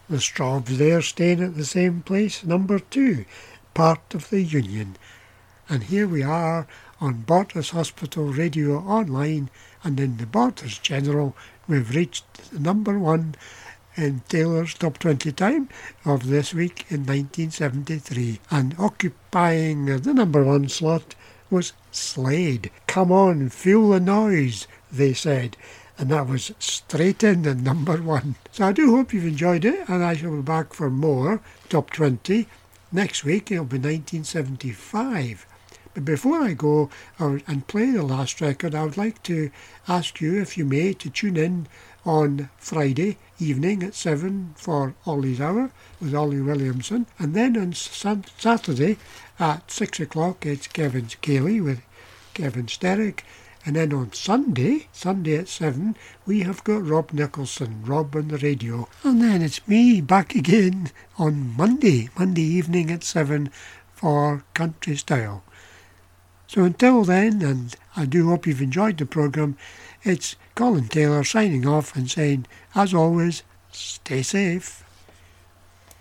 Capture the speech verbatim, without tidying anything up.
The Straubs there staying at the same place, number two, part of the Union. And here we are on Bortus Hospital Radio Online, and in the Bortus General we've reached the number one in Taylor's Top twenty time of this week in nineteen seventy-three, and occupying the number one slot was Slade. Come on, feel the noise, they said, and that was straight in at number one. So I do hope you've enjoyed it, and I shall be back for more Top twenty next week. It'll be nineteen seventy-five. But before I go and play the last record, I would like to ask you, if you may, to tune in on Friday evening at seven for Ollie's Hour with Ollie Williamson, and then on Saturday at six o'clock it's Kevin's Cayley with Kevin Sterick, and then on Sunday, Sunday at seven, we have got Rob Nicholson, Rob on the radio, and then it's me back again on Monday, Monday evening at seven for Country Style. So until then, and I do hope you've enjoyed the programme, it's Colin Taylor signing off and saying, as always, stay safe.